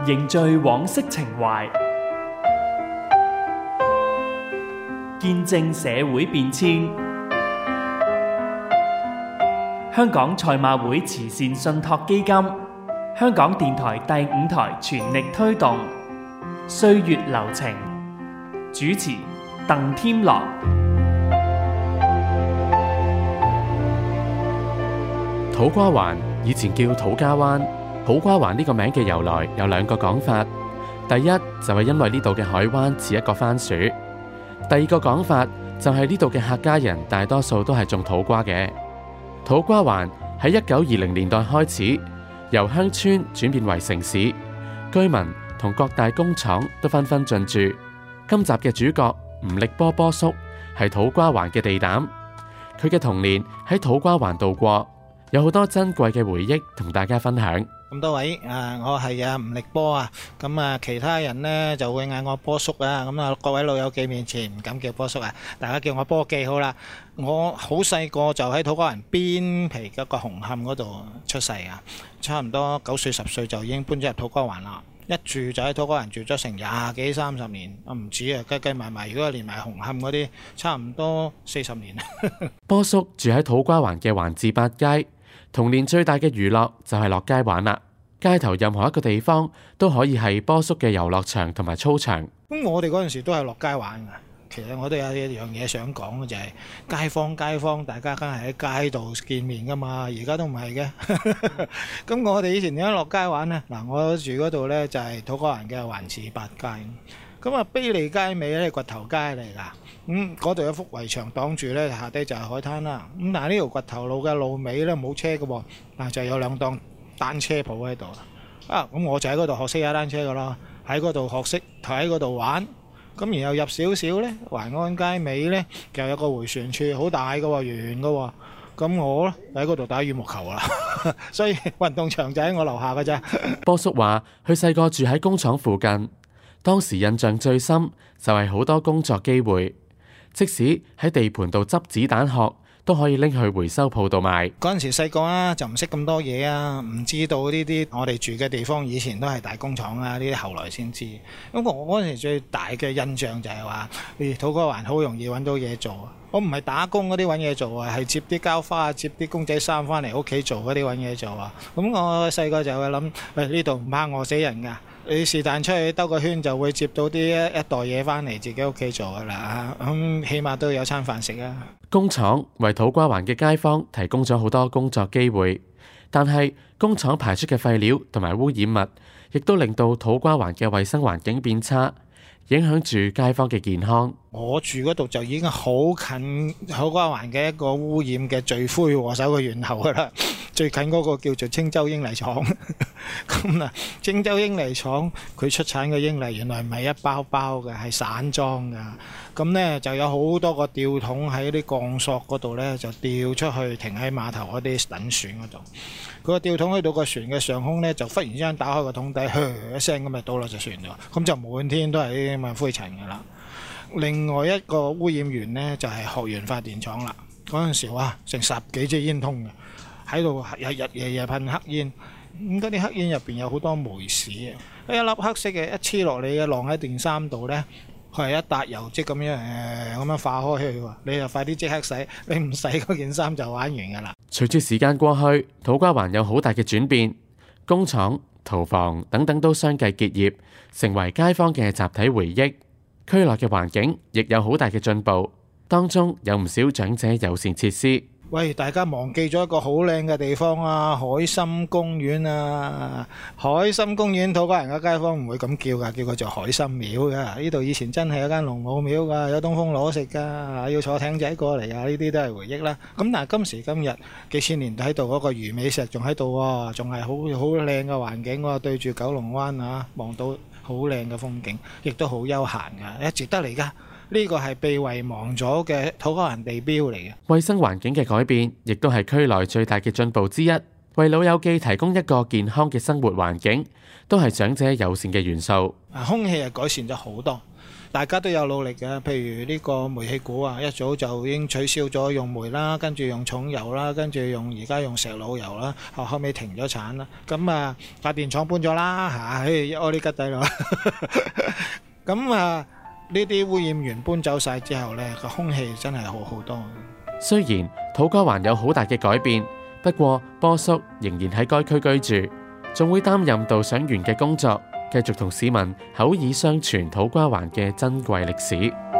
凝聚往昔情懷，見證社會變遷。香港賽馬會慈善信託基金、香港電台第5台全力推動歲月流情。主持鄧添樂。 土瓜灣以前叫土家灣，土瓜灣呢個名嘅由來有2個講法。第一就係因為呢度嘅海灣似一個番薯，第二個講法就係呢度嘅客家人大多數都係種土瓜嘅。土瓜灣喺1920年代開始由鄉村轉變為城市，居民同各大工廠都紛紛進駐。今集嘅主角吳力波波叔係土瓜灣嘅地膽，佢嘅童年喺土瓜灣度過，有好多珍貴嘅回憶同大家分享。 咁多位我係吳力波啊，咁其他人呢就會嗌我波叔啊，咁各位老友記面前唔敢叫波叔啊，大家叫我波記好啦。我好細個就喺土瓜灣邊皮嗰個紅磡嗰度出世啊，差唔多9歲10歲就已經搬咗入土瓜灣啦。一住就喺土瓜灣住咗成20幾30年，唔止啊，計埋埋，如果連埋紅磡嗰啲，差唔多40年。 波叔住喺土瓜灣嘅環志八街，童年最大嘅娛樂就係落街玩啦。街頭任何一個地方都可以係波叔嘅遊樂場同埋操場。 咁我哋嗰陣時都係落街玩噶。其實我都有一樣嘢想講嘅，就係街坊大家梗係喺街度見面噶嘛，而家都唔係嘅。咁我哋以前點樣落街玩呢？嗱，我住嗰度呢，就係土瓜灣嘅環志八街。咁啊，卑利街尾咧掘頭街嚟㗎。嗰度有幅圍牆擋住呢，下低就係海灘啦。咁但係呢條掘頭路嘅路尾呢，冇車嘅喎，但就有2檔單車鋪喺度。咁我就喺嗰度學識踩單車㗎啦，喺嗰度學識喺嗰度玩。咁然後入少少呢，環安街尾呢，就有個迴旋處，好大嘅喎，圓嘅喎。咁我呢喺嗰度打羽毛球啦，所以運動場就喺我樓下嘅啫。 波叔話：佢細個住喺工廠附近，當時印象最深就係好多工作機會，即使喺地盤度執子彈殼，都可以拎去回收鋪度賣。 嗰陣時細個啊，就唔識咁多嘢啊，唔知道呢啲我哋住嘅地方以前都係大工廠啊，呢啲後來先知。咁我嗰陣時最大嘅印象就係話，土瓜灣好容易揾到嘢做。我唔係打工嗰啲揾嘢做啊，係接啲膠花、接啲公仔衫翻嚟屋企做嗰啲揾嘢做啊。咁我細個就會諗，呢度唔怕餓死人㗎。你是但出去兜個圈就會接到啲一袋嘢翻嚟自己屋企做㗎啦，咁起碼都有餐飯食啊！ 工廠為土瓜灣嘅街坊提供咗好多工作機會，但係工廠排出嘅廢料同埋污染物，亦都令到土瓜灣嘅衛生環境變差，影響住街坊嘅健康。 我住嗰度就已經好近土瓜灣嘅一個污染嘅罪魁禍首嘅源頭㗎啦。最近嗰個叫做青州英泥廠，咁青州英泥廠佢出產嘅英泥原來唔係一包包嘅，係散裝㗎。咁呢就有好多個吊桶喺啲鋼索嗰度呢，就吊出去停喺碼頭嗰啲等船嗰度。佢個吊桶去到個船嘅上空呢，就忽然之間打開個桶底，一聲咁就倒落隻船度，咁就滿天都係啲咁嘅灰塵㗎啦。另外一個污染源呢，就係學園發電廠啦。嗰陣時哇，成10幾支煙通嘅。喺度日夜噴黑煙，咁嗰啲黑煙入邊有好多煤屎啊！一粒黑色嘅一黐落你嘅晾喺件衫度呢，佢係一笪油漬咁樣化開去喎，你就快啲即刻洗，你唔洗嗰件衫就玩完噶啦。 隨住時間過去，土瓜灣有好大嘅轉變，工廠、屠房等等都相繼結業，成為街坊嘅集體回憶。區內嘅環境亦有好大嘅進步，當中有唔少長者友善設施。 喂，大家忘記咗一個好靚嘅地方啊！海心公園啊，海心公園土瓜灣嘅街坊唔會咁叫㗎，叫佢做海心廟㗎。呢度以前真係有間龍母廟㗎，有東風螺食㗎，要坐艇仔過嚟啊！呢啲都係回憶啦。咁但係今時今日幾千年喺度嗰個魚尾石仲喺度喎，仲係好靚嘅環境喎，對住九龍灣啊，望到好靚嘅風景，亦都好悠閒㗎，值得嚟㗎。呢個係被遺忘咗嘅土瓜灣地標嚟嘅。 衛生環境嘅改變，亦都係區內最大嘅進步之一。為老友記提供一個健康嘅生活環境，都係長者友善嘅元素。 空氣係改善咗好多， 大家都有努力嘅。譬如呢個煤氣股啊，一早就已經取消咗用煤啦，跟住用重油啦，跟住而家用石腦油啦，後尾停咗產啦。咁啊，發電廠搬咗啦嚇，一屙啲吉底咯。咁啊，呢啲污染源搬走晒之後呢，個空氣真係好好多。 雖然土瓜灣有好大嘅改變，不過波叔仍然喺該區居住，仲會擔任導賞員嘅工作，繼續同市民口耳相傳土瓜灣嘅珍貴歷史。